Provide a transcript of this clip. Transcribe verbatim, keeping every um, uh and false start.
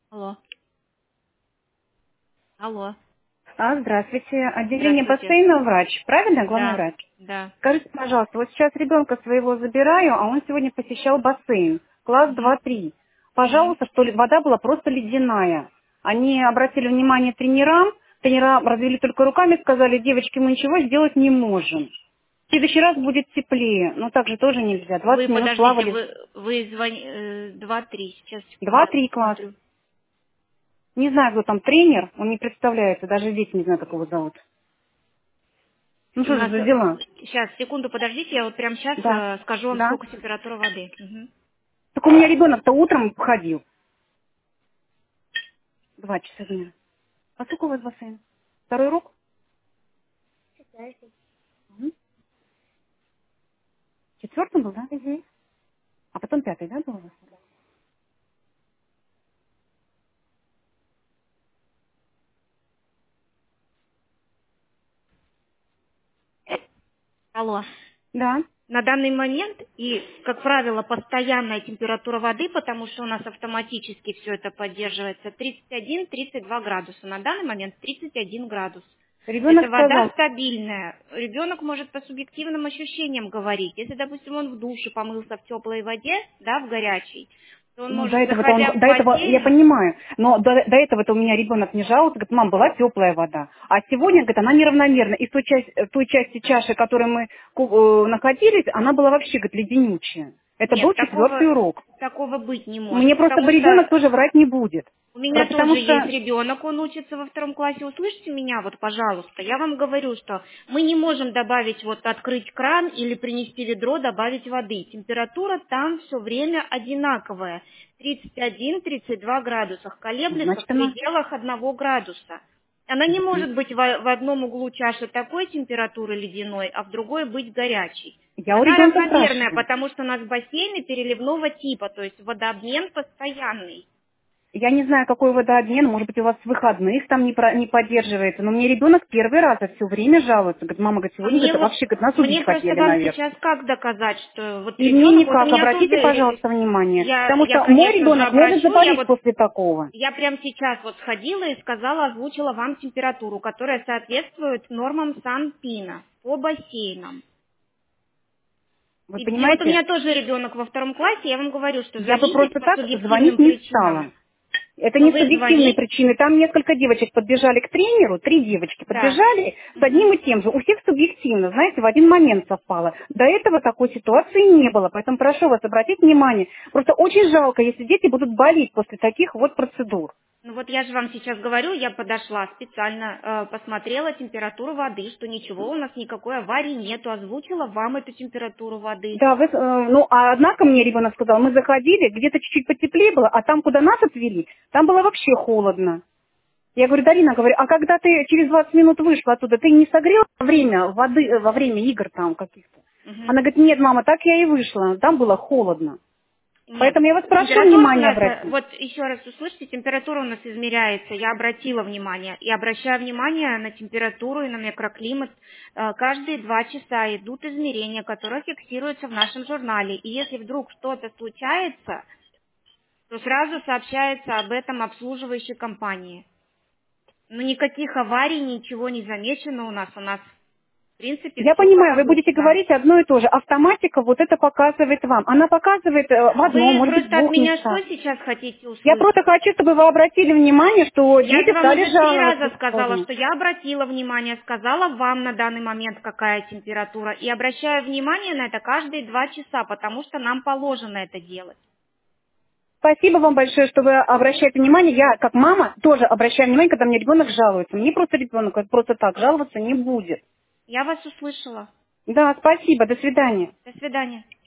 Алло. Алло. А, здравствуйте. Отделение Здравствуйте. бассейна врач, правильно? Главный Да, врач. да. Скажите, пожалуйста, вот сейчас ребенка своего забираю, а он сегодня посещал бассейн, класс Мгм. два-три. Мгм. Пожалуйста, что ли, вода была просто ледяная. Они обратили внимание тренерам, тренера развели только руками, сказали: девочки, мы ничего сделать не можем. В следующий раз будет теплее, но так же тоже нельзя. Вы двадцать минут подождите, плавали. вы вы звони э, два-три. Сейчас секунду два-три класс. посмотрю. Не знаю, кто там тренер, он не представляется, даже здесь не знаю, как его зовут. Ну У что же нас за дела? сейчас секунду подождите, я вот прямо Да, сейчас скажу вам, да. сколько температура воды. Мгм. Так у меня ребенок-то утром ходил. Два часа дня. А сколько у вас бассейн? Второй урок? Мгм. Четвертый был, да? Мгм. А потом пятый, да, был у вас? Алло. Да. На данный момент и, как правило, постоянная температура воды, потому что у нас автоматически все это поддерживается, тридцать один — тридцать два градуса. На данный момент тридцать один градус. Ребенок Это вода сказал, стабильная. Ребенок может по субъективным ощущениям говорить. Если, допустим, он в душе помылся в теплой воде, да, в горячей, то он ну до может, этого-то он, заходя в до этого, я бассейн. понимаю, но до, до этого-то у меня ребенок не жаловался, говорит: мам, была теплая вода. А сегодня, говорит, она неравномерна. И в той, части, в той части чаши, в которой мы ку- э, находились, она была вообще, говорит, леденючая. Это Нет, был четвертый такого, урок. такого быть не может, Мне просто потому ребенок что тоже врать не будет. у меня Про- тоже Потому есть что ребенок, он учится во втором классе. Услышите меня, вот, пожалуйста. Я вам говорю, что мы не можем добавить, вот, открыть кран или принести ведро, добавить воды. Температура там все время одинаковая. тридцать один — тридцать два градусах. Колеблется в значит, она... пределах одного градуса. Она не может быть в, в одном углу чаши такой температуры ледяной, а в другой быть горячей. Я у Она ребенка равномерная, спрашиваю. потому что у нас бассейны переливного типа, то есть водообмен постоянный. Я не знаю, какой водообмен, может быть, у вас с выходных там не, про- не поддерживается, но мне ребенок первый раз все время жалуется. Говорит: мама, говорит, А сегодня, мне говорит, вот, вообще, говорит, нас убить мне просто хотели, вам наверное. сейчас как доказать, что вот И мне ребенок, вот у никак, меня тоже, обратите, э, пожалуйста, внимание. я, Потому я, что мой конечно же, ребенок может обращу, я заболеть вот, после такого. я прямо сейчас вот сходила и сказала, озвучила вам температуру, которая соответствует нормам Санпина по бассейнам. Вы И, и вот у понимаете, меня тоже ребенок во втором классе, я вам говорю, что я бы зависит просто по так звонить субъективным не причинам. стала. Это Но не вы субъективные звоните, причины. Там несколько девочек подбежали к тренеру, три девочки да. подбежали с Мгм. одним и тем же. У всех субъективно, знаете, в один момент совпало. До этого такой ситуации не было. Поэтому прошу вас обратить внимание. Просто очень жалко, если дети будут болеть после таких вот процедур. Ну вот я же вам сейчас говорю, я подошла специально, э, посмотрела температуру воды, что ничего, у нас никакой аварии нету, озвучила вам эту температуру воды. Да, вы, э, ну, а однако мне ребенок сказал, мы заходили, где-то чуть-чуть потеплее было, а там, куда нас отвели, там было вообще холодно. Я говорю: Дарина, говорю, а когда ты через двадцать минут вышла оттуда, ты не согрела во время воды, э, во время игр там каких-то? Мгм. Она говорит: нет, мама, так я и вышла, там было холодно. Нет, Поэтому я вас прошу температура у внимание нас, э, обратить. вот еще раз услышьте, температура у нас измеряется, я обратила внимание, и обращаю внимание на температуру и на микроклимат. Э, Каждые два часа идут измерения, которые фиксируются в нашем журнале. И если вдруг что-то случается, то сразу сообщается об этом обслуживающей компании. Но никаких аварий, ничего не замечено у нас. У нас, в принципе, Я все как понимаю, вы будете обычно. говорить одно и то же. Автоматика вот это показывает вам. Она показывает э, в одном, Вы может быть, в просто от двух меня что местах. сейчас хотите Я просто услышать? хочу, чтобы вы обратили внимание, что Я же дети вам стали уже три раза жаловаться сказала, сегодня. что я обратила внимание, сказала вам на данный момент, какая температура. И обращаю внимание на это каждые два часа, потому что нам положено это делать. Спасибо вам большое, что вы обращаете внимание. Я, как мама, тоже обращаю внимание, когда мне ребенок жалуется. Мне просто ребенок вот просто так жаловаться не будет. Я вас услышала. Да, спасибо, до свидания. До свидания.